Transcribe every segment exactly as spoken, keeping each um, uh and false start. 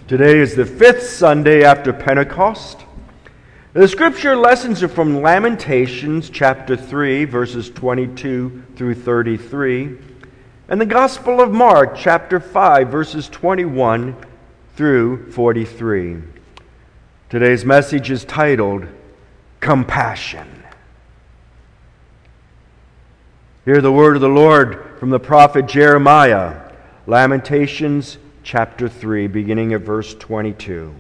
Today is the fifth Sunday after Pentecost. The scripture lessons are from Lamentations chapter three, verses twenty-two through thirty-three, and the Gospel of Mark chapter five, verses twenty-one through forty-three. Today's message is titled, Compassion. Hear the word of the Lord from the prophet Jeremiah, Lamentations chapter three, beginning at verse twenty-two.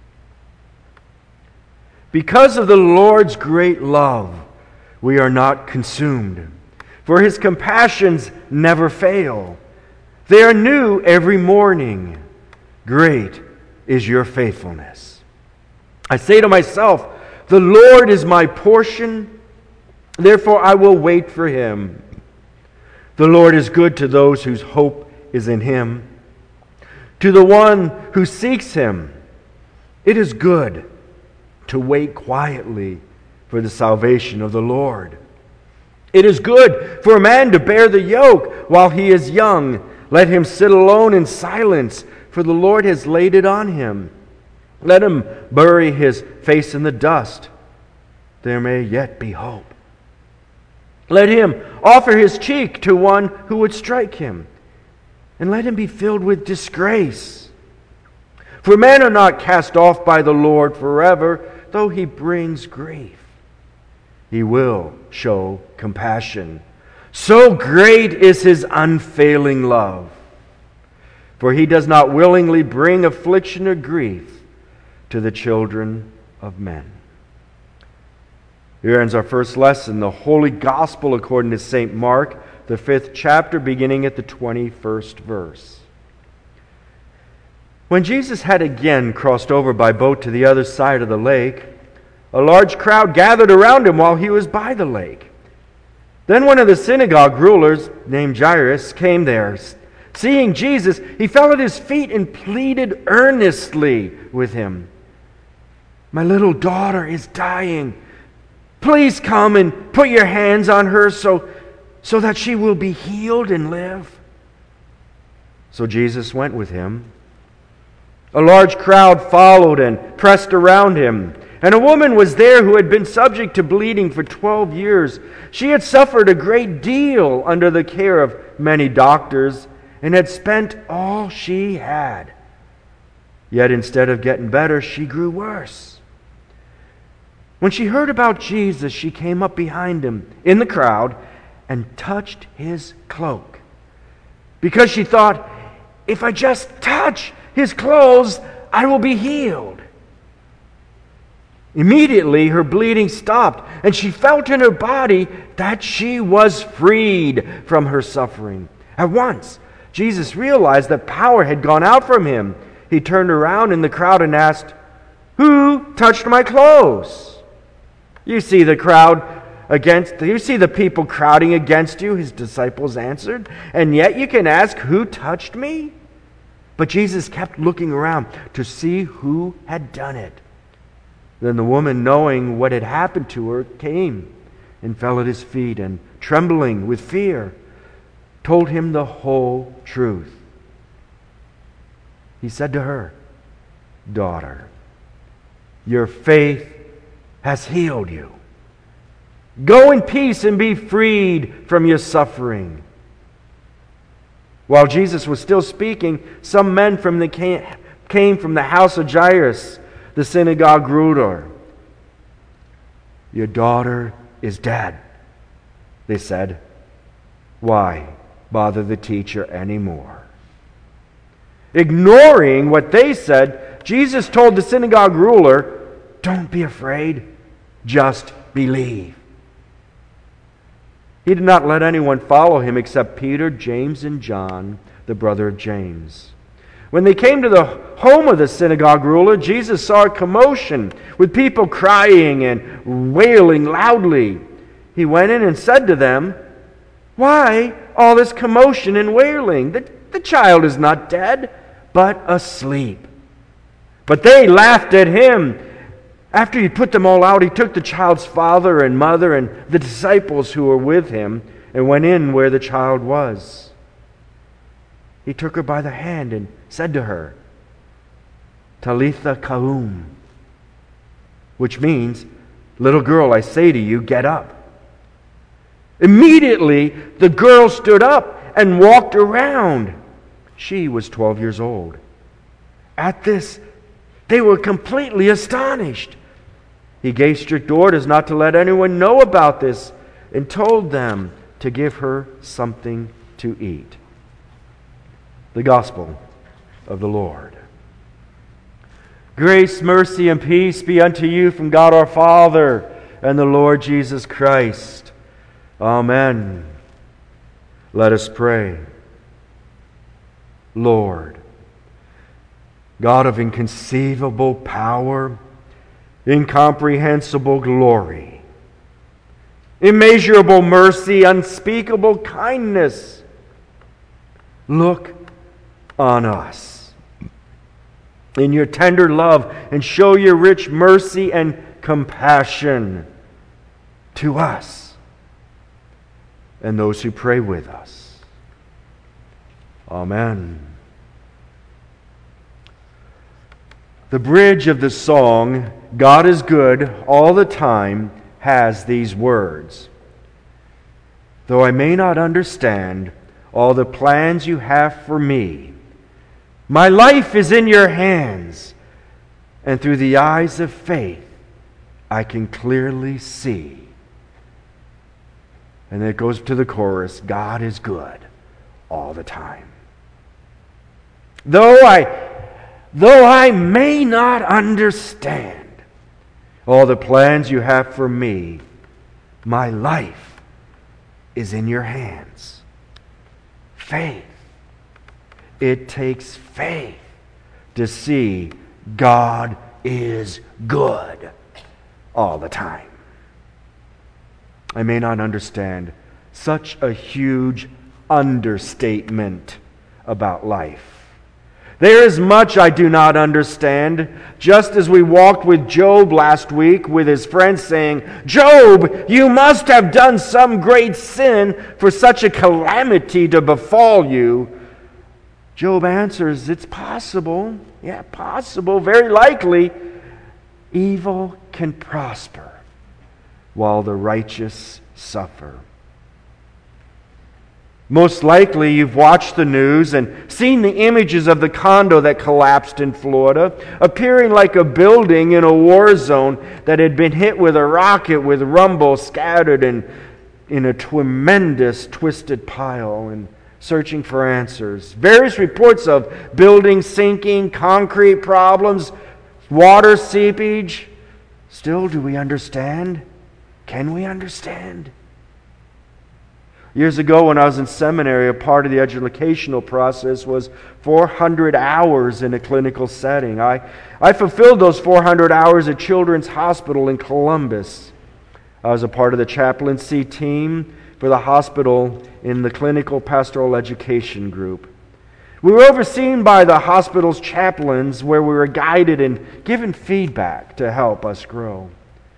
Because of the Lord's great love, we are not consumed, for His compassions never fail. They are new every morning. Great is your faithfulness. I say to myself, the Lord is my portion, therefore I will wait for Him. The Lord is good to those whose hope is in Him. To the one who seeks Him, it is good to wait quietly for the salvation of the Lord. It is good for a man to bear the yoke while he is young. Let him sit alone in silence, for the Lord has laid it on him. Let him bury his face in the dust. There may yet be hope. Let him offer his cheek to one who would strike him, and let him be filled with disgrace. For men are not cast off by the Lord forever, though He brings grief. He will show compassion. So great is His unfailing love. For He does not willingly bring affliction or grief to the children of men. Here ends our first lesson, the Holy Gospel according to Saint Mark, the fifth chapter, beginning at the twenty-first verse. When Jesus had again crossed over by boat to the other side of the lake, a large crowd gathered around Him while He was by the lake. Then one of the synagogue rulers, named Jairus, came there. Seeing Jesus, he fell at His feet and pleaded earnestly with Him. "My little daughter is dying. Please come and put your hands on her so so that she will be healed and live." So Jesus went with him. A large crowd followed and pressed around Him. And a woman was there who had been subject to bleeding for twelve years. She had suffered a great deal under the care of many doctors and had spent all she had. Yet instead of getting better, she grew worse. When she heard about Jesus, she came up behind Him in the crowd and touched His cloak, because she thought, if I just touch His clothes, I will be healed. Immediately her bleeding stopped, and she felt in her body that she was freed from her suffering. At once, Jesus realized that power had gone out from Him. He turned around in the crowd and asked, "Who touched my clothes?" You see the crowd against, you see the people crowding against you, His disciples answered, and yet you can ask, "Who touched me?" But Jesus kept looking around to see who had done it. Then the woman, knowing what had happened to her, came and fell at His feet, and trembling with fear, told Him the whole truth. He said to her, "Daughter, your faith has healed you. Go in peace and be freed from your suffering." While Jesus was still speaking, some men from the came, came from the house of Jairus, the synagogue ruler. "Your daughter is dead," they said. "Why bother the teacher anymore?" Ignoring what they said, Jesus told the synagogue ruler, "Don't be afraid, just believe." He did not let anyone follow Him except Peter, James, and John, the brother of James. When they came to the home of the synagogue ruler, Jesus saw a commotion with people crying and wailing loudly. He went in and said to them, "Why all this commotion and wailing? The, the child is not dead, but asleep." But they laughed at Him. After He put them all out, He took the child's father and mother and the disciples who were with Him and went in where the child was. He took her by the hand and said to her, Talitha Kaum, which means, little girl, I say to you, get up. Immediately, the girl stood up and walked around. She was twelve years old. At this, they were completely astonished. He gave strict orders not to let anyone know about this and told them to give her something to eat. The Gospel of the Lord. Grace, mercy, and peace be unto you from God our Father and the Lord Jesus Christ. Amen. Let us pray. Lord, God of inconceivable power, incomprehensible glory, immeasurable mercy, unspeakable kindness, look on us in your tender love and show your rich mercy and compassion to us and those who pray with us. Amen. The bridge of the song, God is Good All the Time, has these words. Though I may not understand all the plans you have for me, my life is in your hands, and through the eyes of faith, I can clearly see. And then it goes to the chorus, God is good all the time. Though I, though I may not understand all the plans you have for me, my life is in your hands. Faith. It takes faith to see God is good all the time. I may not understand such a huge understatement about life. There is much I do not understand, just as we walked with Job last week with his friends saying, Job, you must have done some great sin for such a calamity to befall you. Job answers, it's possible, yeah, possible, very likely, evil can prosper while the righteous suffer. Most likely you've watched the news and seen the images of the condo that collapsed in Florida, appearing like a building in a war zone that had been hit with a rocket with rumble scattered in, in a tremendous twisted pile, and searching for answers. Various reports of buildings sinking, concrete problems, water seepage. Still, do we understand? Can we understand? Years ago when I was in seminary, a part of the educational process was four hundred hours in a clinical setting. I, I fulfilled those four hundred hours at Children's Hospital in Columbus. I was a part of the chaplaincy team for the hospital in the clinical pastoral education group. We were overseen by the hospital's chaplains, where we were guided and given feedback to help us grow.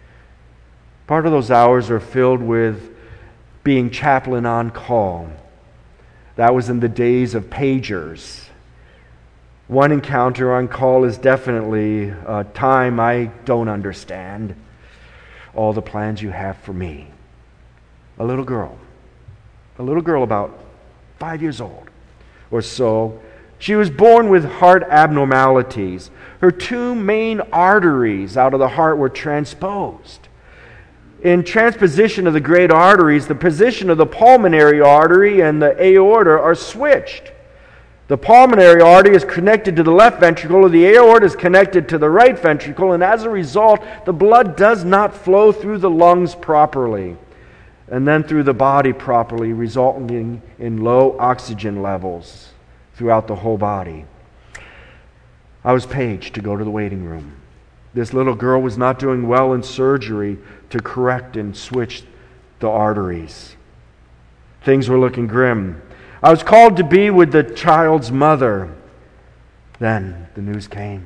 Part of those hours are filled with being chaplain on call. That was in the days of pagers. One encounter on call is definitely a time I don't understand all the plans you have for me. A little girl, a little girl about five years old or so. She was born with heart abnormalities. Her two main arteries out of the heart were transposed. In transposition of the great arteries, the position of the pulmonary artery and the aorta are switched. The pulmonary artery is connected to the left ventricle, and the aorta is connected to the right ventricle, and as a result, the blood does not flow through the lungs properly and then through the body properly, resulting in low oxygen levels throughout the whole body. I was paged to go to the waiting room. This little girl was not doing well in surgery to correct and switch the arteries. Things were looking grim. I was called to be with the child's mother. Then the news came.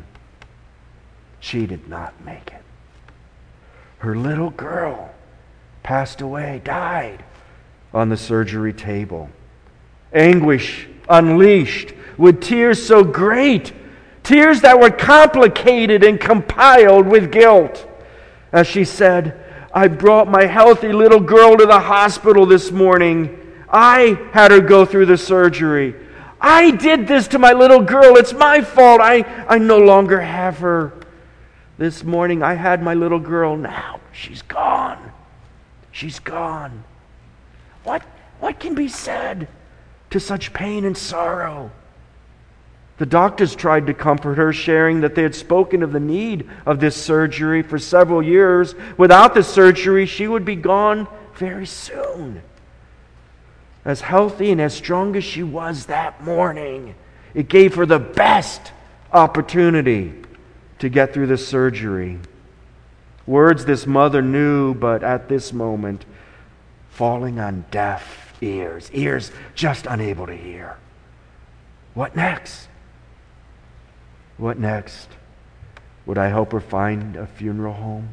She did not make it. Her little girl passed away, died on the surgery table. Anguish unleashed with tears so great Tears that were complicated and compiled with guilt. As she said, I brought my healthy little girl to the hospital this morning. I had her go through the surgery. I did this to my little girl. It's my fault. I, I no longer have her. This morning I had my little girl. Now she's gone. She's gone. What, what can be said to such pain and sorrow? The doctors tried to comfort her, sharing that they had spoken of the need of this surgery for several years. Without the surgery, she would be gone very soon. As healthy and as strong as she was that morning, it gave her the best opportunity to get through the surgery. Words this mother knew, but at this moment, falling on deaf ears, ears just unable to hear. What next? What next? Would I help her find a funeral home?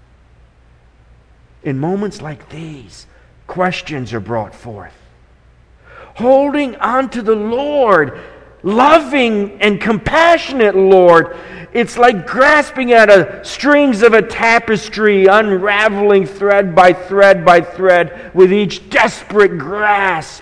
In moments like these, questions are brought forth. Holding on to the Lord, loving and compassionate Lord, it's like grasping at a strings of a tapestry, unraveling thread by thread by thread with each desperate grasp.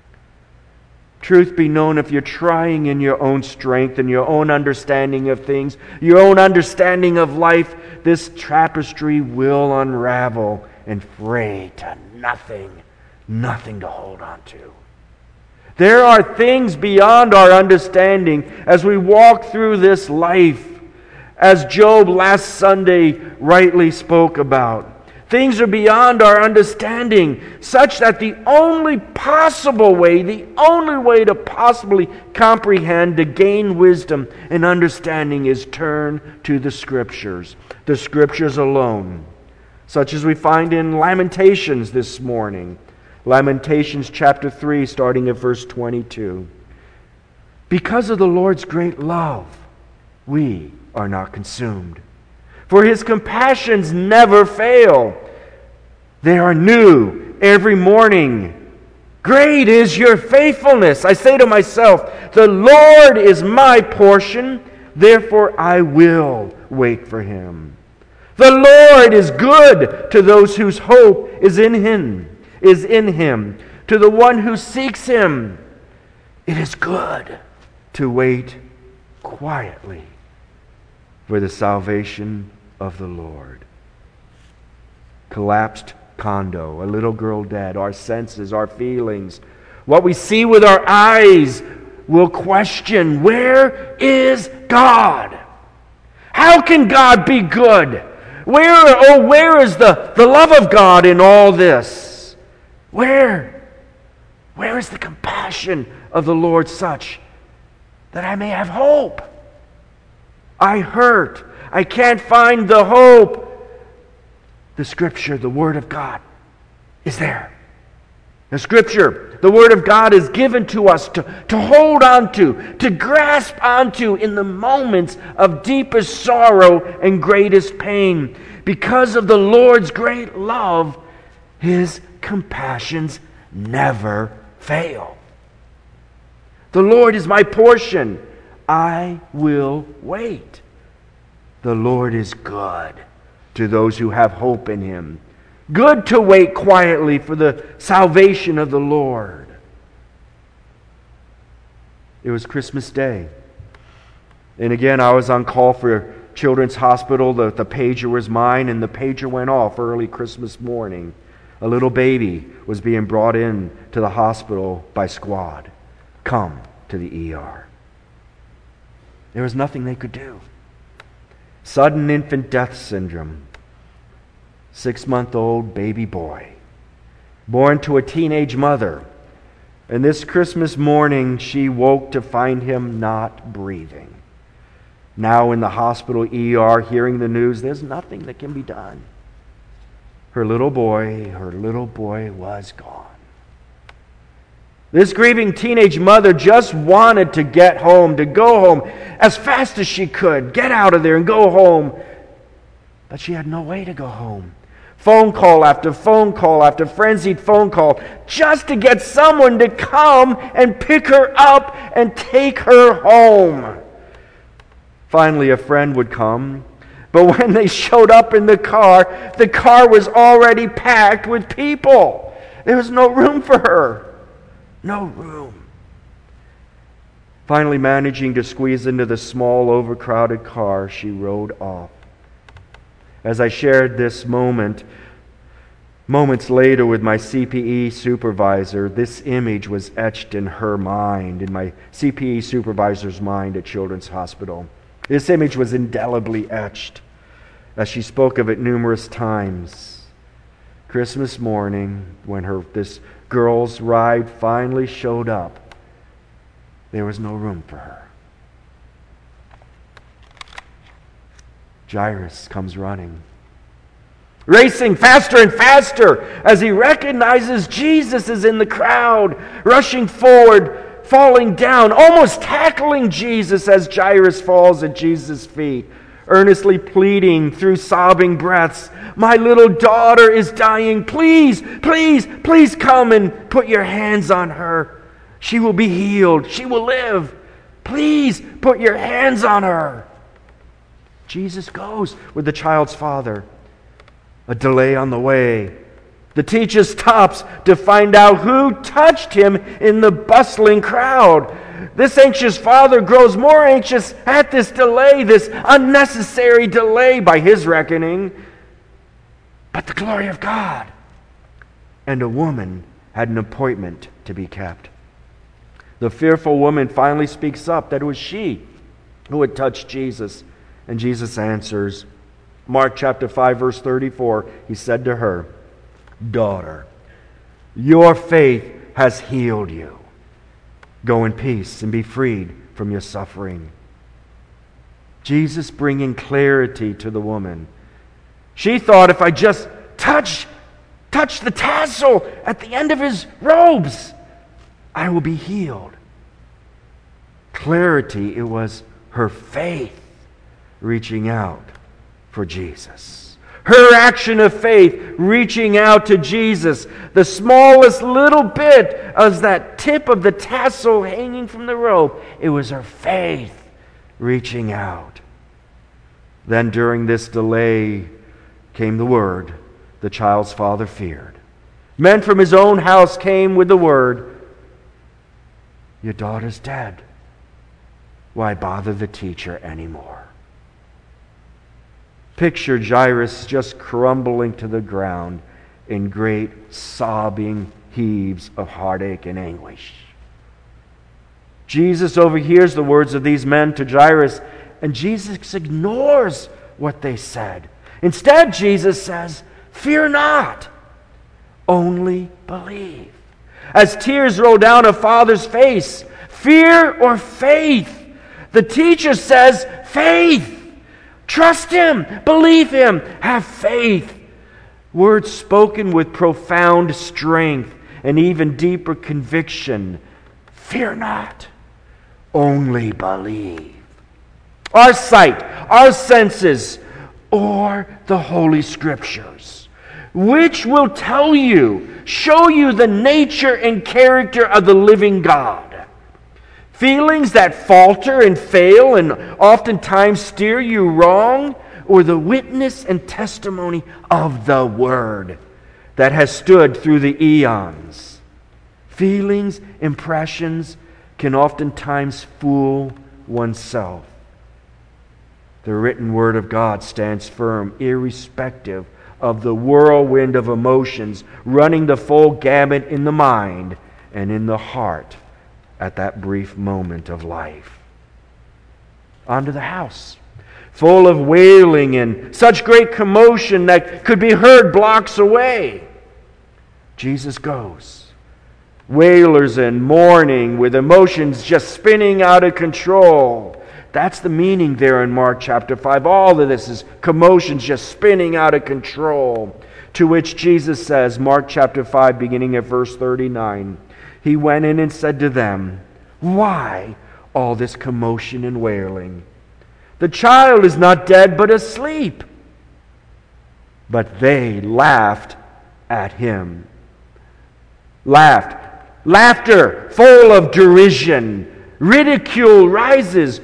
Truth be known, if you're trying in your own strength and your own understanding of things, your own understanding of life, this tapestry will unravel and fray to nothing, nothing to hold on to. There are things beyond our understanding as we walk through this life, as Job last Sunday rightly spoke about. Things are beyond our understanding, such that the only possible way, the only way to possibly comprehend, to gain wisdom and understanding is turn to the Scriptures, the Scriptures alone, such as we find in Lamentations this morning. Lamentations chapter three, starting at verse twenty-two. Because of the Lord's great love, we are not consumed. For His compassions never fail. They are new every morning. Great is your faithfulness. I say to myself, the Lord is my portion, therefore I will wait for Him. The Lord is good to those whose hope is in Him, is in Him. To the one who seeks Him, it is good to wait quietly for the salvation of the Lord. Collapsed condo, a little girl dead, our senses, our feelings, what we see with our eyes will question, where is God? How can God be good? Where, oh, where is the, the love of God in all this? Where? Where is the compassion of the Lord such that I may have hope? I hurt. I can't find the hope. The Scripture, the Word of God, is there. The Scripture, the Word of God, is given to us to, to hold on to, to grasp onto in the moments of deepest sorrow and greatest pain. Because of the Lord's great love, His compassions never fail. The Lord is my portion. I will wait. The Lord is good to those who have hope in Him. Good to wait quietly for the salvation of the Lord. It was Christmas Day. And again, I was on call for Children's Hospital. The, the pager was mine, and the pager went off early Christmas morning. A little baby was being brought in to the hospital by squad. Come to the E R. There was nothing they could do. Sudden infant death syndrome. Six-month-old baby boy. Born to a teenage mother. And this Christmas morning, she woke to find him not breathing. Now in the hospital E R, hearing the news, there's nothing that can be done. Her little boy, her little boy was gone. This grieving teenage mother just wanted to get home, to go home as fast as she could, get out of there and go home. But she had no way to go home. Phone call after phone call after frenzied phone call, just to get someone to come and pick her up and take her home. Finally, a friend would come. But when they showed up in the car, the car was already packed with people. There was no room for her. No room. Finally, managing to squeeze into the small, overcrowded car, she rode off. As I shared this moment, moments later with my C P E supervisor, this image was etched in her mind, in my C P E supervisor's mind at Children's Hospital. This image was indelibly etched as she spoke of it numerous times. Christmas morning, when her this girl's ride finally showed up, there was no room for her. Jairus comes running, racing faster and faster as he recognizes Jesus is in the crowd, rushing forward, falling down, almost tackling Jesus as Jairus falls at Jesus' feet, earnestly pleading through sobbing breaths, "My little daughter is dying. Please, please, please come and put your hands on her. She will be healed. She will live. Please put your hands on her." Jesus goes with the child's father. A delay on the way. The teacher stops to find out who touched him in the bustling crowd. This anxious father grows more anxious at this delay, this unnecessary delay by his reckoning. But the glory of God. And a woman had an appointment to be kept. The fearful woman finally speaks up that it was she who had touched Jesus. And Jesus answers, Mark chapter five, verse thirty-four, he said to her, "Daughter, your faith has healed you. Go in peace and be freed from your suffering." Jesus bringing clarity to the woman. She thought, if I just touch, touch the tassel at the end of his robes, I will be healed. Clarity, it was her faith reaching out for Jesus. Her action of faith reaching out to Jesus. The smallest little bit as that tip of the tassel hanging from the robe. It was her faith reaching out. Then during this delay came the word the child's father feared. Men from his own house came with the word, "Your daughter's dead. Why bother the teacher anymore?" Picture Jairus just crumbling to the ground in great sobbing heaves of heartache and anguish. Jesus overhears the words of these men to Jairus, and Jesus ignores what they said. Instead, Jesus says, "Fear not, only believe." As tears roll down a father's face, fear or faith? The teacher says, faith. Trust him, believe him, have faith. Words spoken with profound strength and even deeper conviction. Fear not, only believe. Our sight, our senses, or the Holy Scriptures, which will tell you, show you the nature and character of the living God. Feelings that falter and fail and oftentimes steer you wrong, or the witness and testimony of the Word that has stood through the eons. Feelings, impressions can oftentimes fool oneself. The written Word of God stands firm, irrespective of the whirlwind of emotions running the full gamut in the mind and in the heart at that brief moment of life. Onto the house, full of wailing and such great commotion that could be heard blocks away. Jesus goes. Wailers and mourning with emotions just spinning out of control. That's the meaning there in Mark chapter five. All of this is commotions just spinning out of control. To which Jesus says, Mark chapter five, beginning at verse thirty-nine, He went in and said to them, "Why all this commotion and wailing? The child is not dead, but asleep." But they laughed at him. Laughed. Laughter full of derision. Ridicule rises.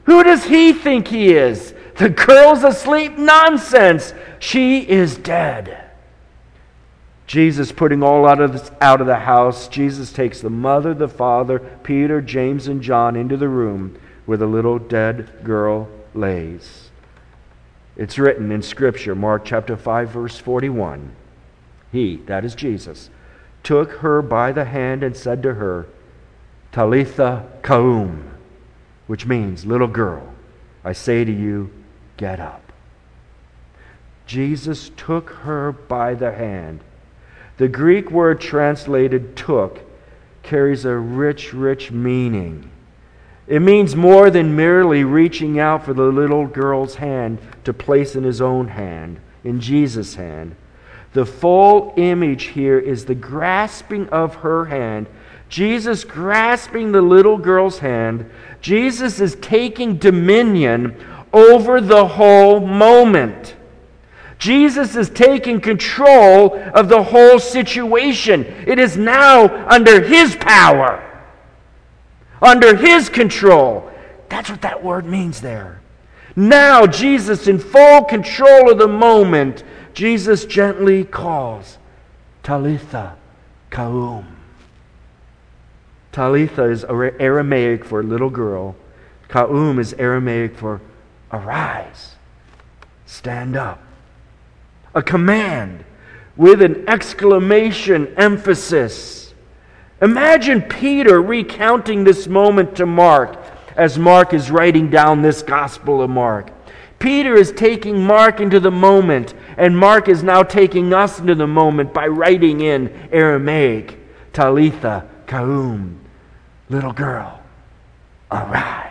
Who does he think he is? The girl's asleep? Nonsense! She is dead. Jesus putting all out of, this, out of the house, Jesus takes the mother, the father, Peter, James, and John into the room where the little dead girl lays. It's written in Scripture, Mark chapter five, verse forty-one. He, that is Jesus, took her by the hand and said to her, Talitha koum, which means, little girl, I say to you, get up. Jesus took her by the hand. The Greek word translated took carries a rich, rich meaning. It means more than merely reaching out for the little girl's hand to place in his own hand, in Jesus' hand. The full image here is the grasping of her hand. Jesus grasping the little girl's hand. Jesus is taking dominion over the whole moment. Jesus is taking control of the whole situation. It is now under His power, under His control. That's what that word means there. Now Jesus in full control of the moment, Jesus gently calls, Talitha koum. Talitha is Aramaic for little girl. Koum is Aramaic for arise, stand up. A command with an exclamation emphasis. Imagine Peter recounting this moment to Mark as Mark is writing down this Gospel of Mark. Peter is taking Mark into the moment, and Mark is now taking us into the moment by writing in Aramaic, Talitha koum, little girl, arise.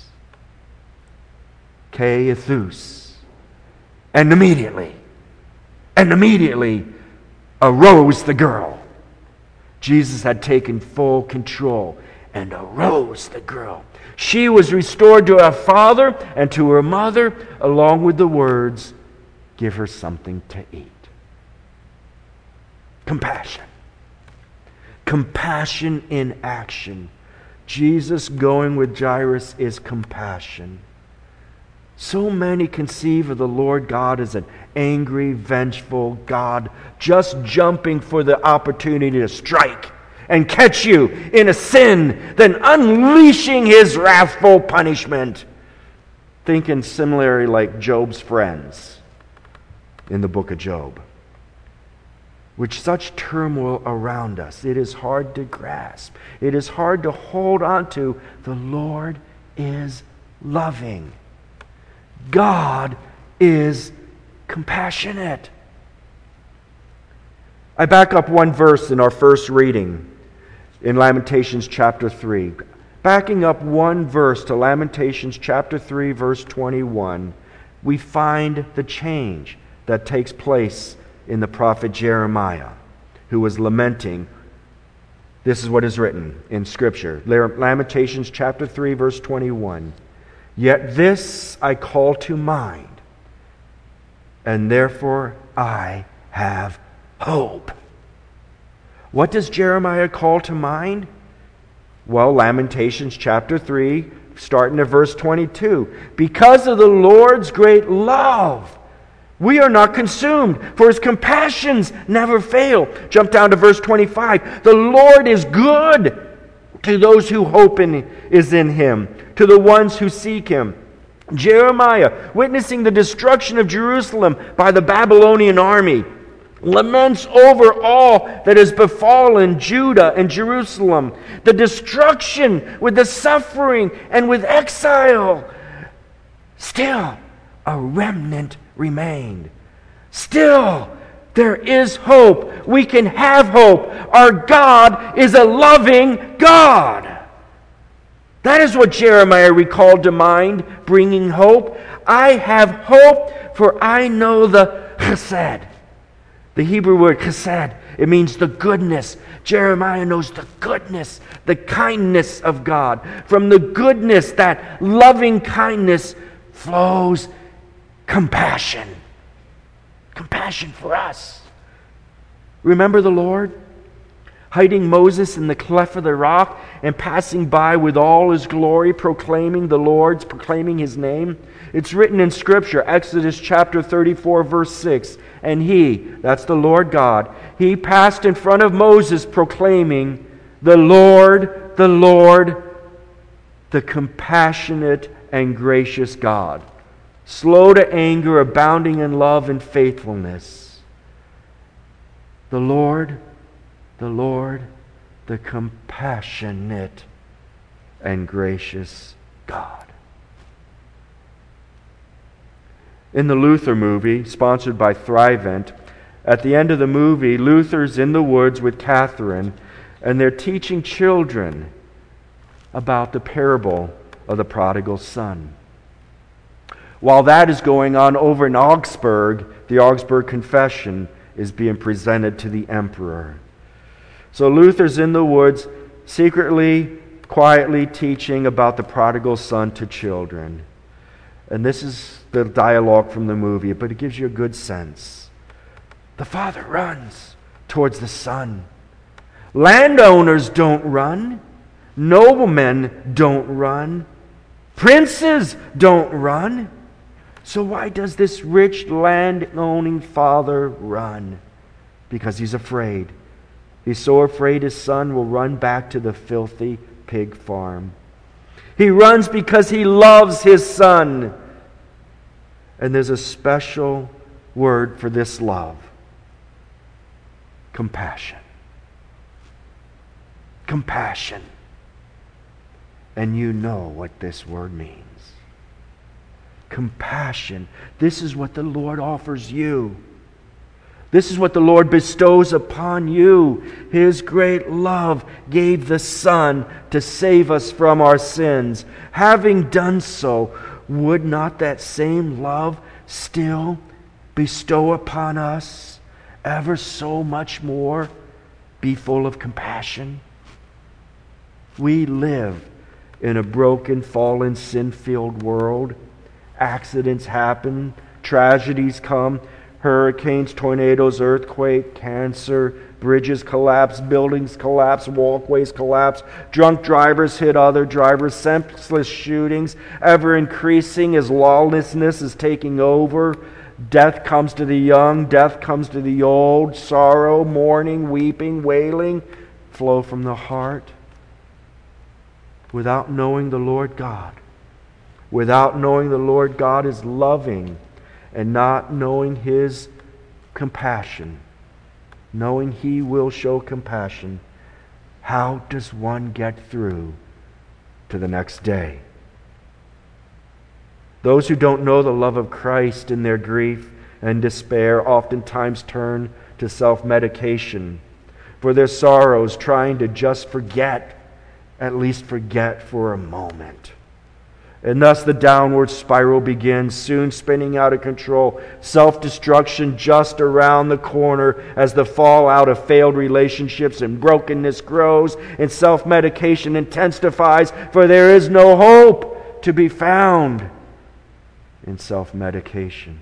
Ke ethus. And immediately, And immediately arose the girl. Jesus had taken full control and arose the girl. She was restored to her father and to her mother, along with the words, give her something to eat. Compassion. Compassion in action. Jesus going with Jairus is compassion. So many conceive of the Lord God as an angry, vengeful God, just jumping for the opportunity to strike and catch you in a sin, then unleashing His wrathful punishment. Thinking similarly like Job's friends in the book of Job. With such turmoil around us, it is hard to grasp. It is hard to hold on to. The Lord is loving. God is compassionate. I back up one verse in our first reading in Lamentations chapter three. Backing up one verse to Lamentations chapter three, verse twenty-one, we find the change that takes place in the prophet Jeremiah, who was lamenting. This is what is written in Scripture. Lamentations chapter three, verse twenty-one. Yet this I call to mind, and therefore I have hope. What does Jeremiah call to mind? Well, Lamentations chapter three, starting at verse twenty-two. Because of the Lord's great love, we are not consumed, for His compassions never fail. Jump down to verse twenty-five. The Lord is good to those who hope in is in Him, to the ones who seek Him. Jeremiah, witnessing the destruction of Jerusalem by the Babylonian army, laments over all that has befallen Judah and Jerusalem, the destruction with the suffering and with exile. Still, a remnant remained. Still, there is hope. We can have hope. Our God is a loving God. That is what Jeremiah recalled to mind, bringing hope. I have hope, for I know the chesed. The Hebrew word chesed, it means the goodness. Jeremiah knows the goodness, the kindness of God. From the goodness, that loving kindness, flows compassion. Compassion for us. Remember the Lord? hiding Moses in the cleft of the rock and passing by with all his glory, proclaiming the Lord's, proclaiming his name. It's written in Scripture, Exodus chapter thirty-four, verse six. And he, that's the Lord God, he passed in front of Moses proclaiming, the Lord, the Lord, the compassionate and gracious God, slow to anger, abounding in love and faithfulness. The Lord, the Lord, the compassionate and gracious God. In the Luther movie, sponsored by Thrivent, at the end of the movie, Luther's in the woods with Catherine, and they're teaching children about the parable of the prodigal son. While that is going on over in Augsburg, the Augsburg Confession is being presented to the emperor. So Luther's in the woods, secretly, quietly teaching about the prodigal son to children. And this is the dialogue from the movie, but it gives you a good sense. The father runs towards the son. Landowners don't run. Noblemen don't run. Princes don't run. So why does this rich land-owning father run? Because he's afraid. He's so afraid his son will run back to the filthy pig farm. He runs because he loves his son. And there's a special word for this love. Compassion. Compassion. And you know what this word means. Compassion. This is what the Lord offers you. This is what the Lord bestows upon you. His great love gave the Son to save us from our sins. Having done so, would not that same love still bestow upon us ever so much more, be full of compassion? We live in a broken, fallen, sin-filled world. Accidents happen, tragedies come, hurricanes, tornadoes, earthquake, cancer, bridges collapse, buildings collapse, walkways collapse, drunk drivers hit other drivers, senseless shootings, ever increasing as lawlessness is taking over. Death comes to the young, death comes to the old, sorrow, mourning, weeping, wailing flow from the heart. Without knowing the Lord God, without knowing the Lord God is loving, and not knowing His compassion, knowing He will show compassion, how does one get through to the next day? Those who don't know the love of Christ in their grief and despair oftentimes turn to self-medication for their sorrows, trying to just forget, at least forget for a moment. And thus the downward spiral begins, soon spinning out of control. Self-destruction just around the corner as the fallout of failed relationships and brokenness grows and self-medication intensifies, for there is no hope to be found in self-medication.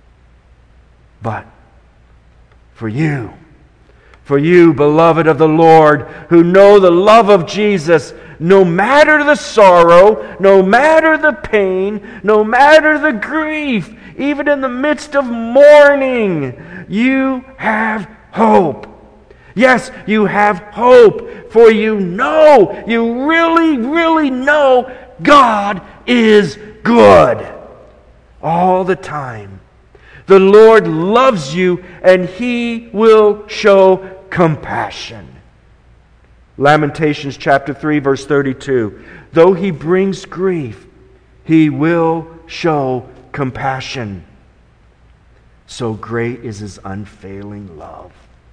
But for you, for you, beloved of the Lord, who know the love of Jesus, no matter the sorrow, no matter the pain, no matter the grief, even in the midst of mourning, you have hope. Yes, you have hope, for you know, you really, really know God is good all the time. The Lord loves you, and He will show compassion. Lamentations chapter three, verse thirty-two. Though He brings grief, He will show compassion. So great is His unfailing love.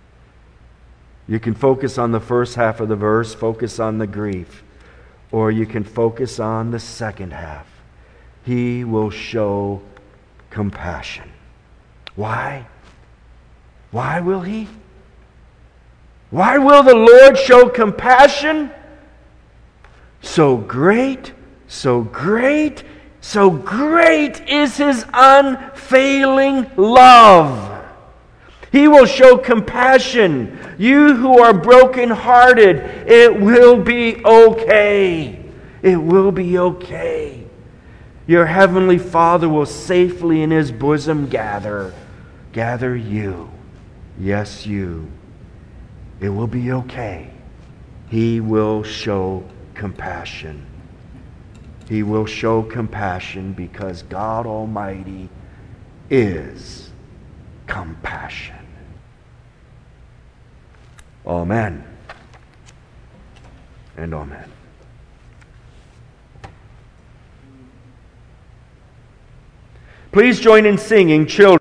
You can focus on the first half of the verse, focus on the grief, or you can focus on the second half. He will show compassion. Why? Why will He? Why will the Lord show compassion? So great, so great, so great is His unfailing love. He will show compassion. You who are brokenhearted, it will be okay. It will be okay. Your heavenly Father will safely in His bosom gather, gather you. Yes, you. It will be okay. He will show compassion. He will show compassion because God Almighty is compassion. Amen and amen. Please join in singing, children.